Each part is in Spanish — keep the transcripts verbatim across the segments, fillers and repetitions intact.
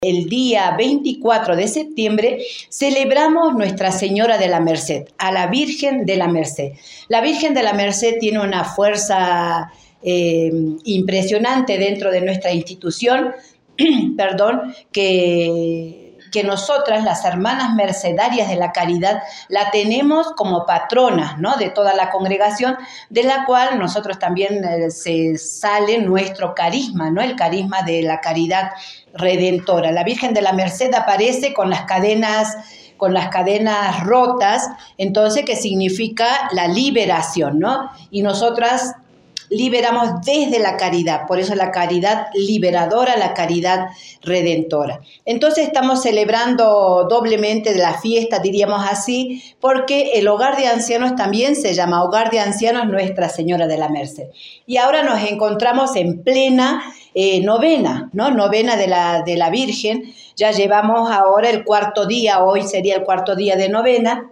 El día veinticuatro de septiembre celebramos Nuestra Señora de la Merced, a la Virgen de la Merced. La Virgen de la Merced tiene una fuerza eh, impresionante dentro de nuestra institución, perdón, que... que nosotras, las hermanas mercedarias de la caridad, la tenemos como patronas, ¿no?, de toda la congregación, de la cual nosotros también eh, se sale nuestro carisma, ¿no?, el carisma de la caridad redentora. La Virgen de la Merced aparece con las cadenas, con las cadenas rotas, entonces, que significa la liberación, ¿no? Y nosotras liberamos desde la caridad, por eso la caridad liberadora, la caridad redentora. Entonces estamos celebrando doblemente de la fiesta, diríamos así, porque el hogar de ancianos también se llama Hogar de Ancianos Nuestra Señora de la Merced. Y ahora nos encontramos en plena eh, novena, ¿no? Novena de la, de la Virgen. Ya llevamos ahora el cuarto día, hoy sería el cuarto día de novena.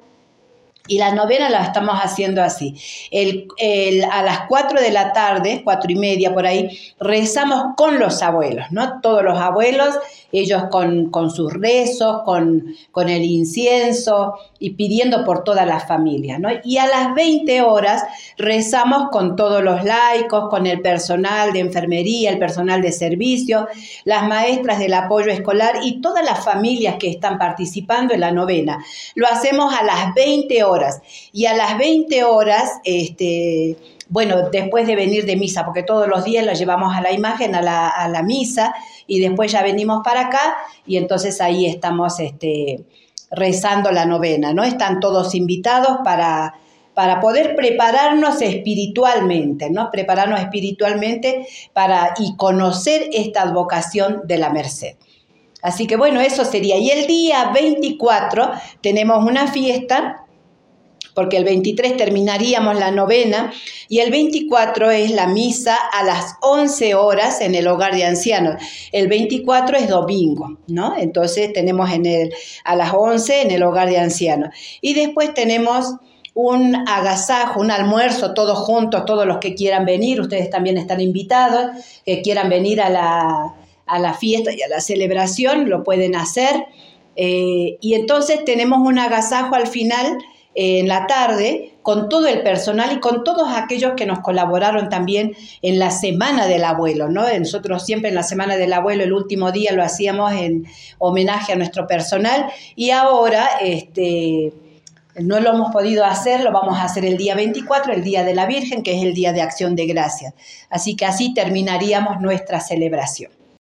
Y la novena la estamos haciendo así. El, el, a las cuatro de la tarde, cuatro y media por ahí, rezamos con los abuelos, ¿no? Todos los abuelos, ellos con, con sus rezos, con, con el incienso y pidiendo por toda la familia, ¿no? Y a las veinte horas rezamos con todos los laicos, con el personal de enfermería, el personal de servicio, las maestras del apoyo escolar y todas las familias que están participando en la novena. Lo hacemos a las veinte horas. Y a las veinte horas, este, bueno, después de venir de misa, porque todos los días lo llevamos a la imagen, a la, a la misa, y después ya venimos para acá, y entonces ahí estamos este, rezando la novena, ¿no? Están todos invitados para, para poder prepararnos espiritualmente, ¿no? Prepararnos espiritualmente para, y conocer esta advocación de la merced. Así que bueno, eso sería. Y el día veinticuatro tenemos una fiesta, porque el veintitrés terminaríamos la novena y el veinticuatro es la misa a las once horas en el hogar de ancianos. El veinticuatro es domingo, ¿no? Entonces tenemos en el, a las once en el hogar de ancianos. Y después tenemos un agasajo, un almuerzo, todos juntos, todos los que quieran venir, ustedes también están invitados, que quieran venir a la, a la fiesta y a la celebración, lo pueden hacer. Eh, y entonces tenemos un agasajo al final, en la tarde, con todo el personal y con todos aquellos que nos colaboraron también en la Semana del Abuelo, ¿no? Nosotros siempre en la Semana del Abuelo, el último día lo hacíamos en homenaje a nuestro personal y ahora este, no lo hemos podido hacer, lo vamos a hacer el día veinticuatro, el Día de la Virgen, que es el Día de Acción de Gracias. Así que así terminaríamos nuestra celebración.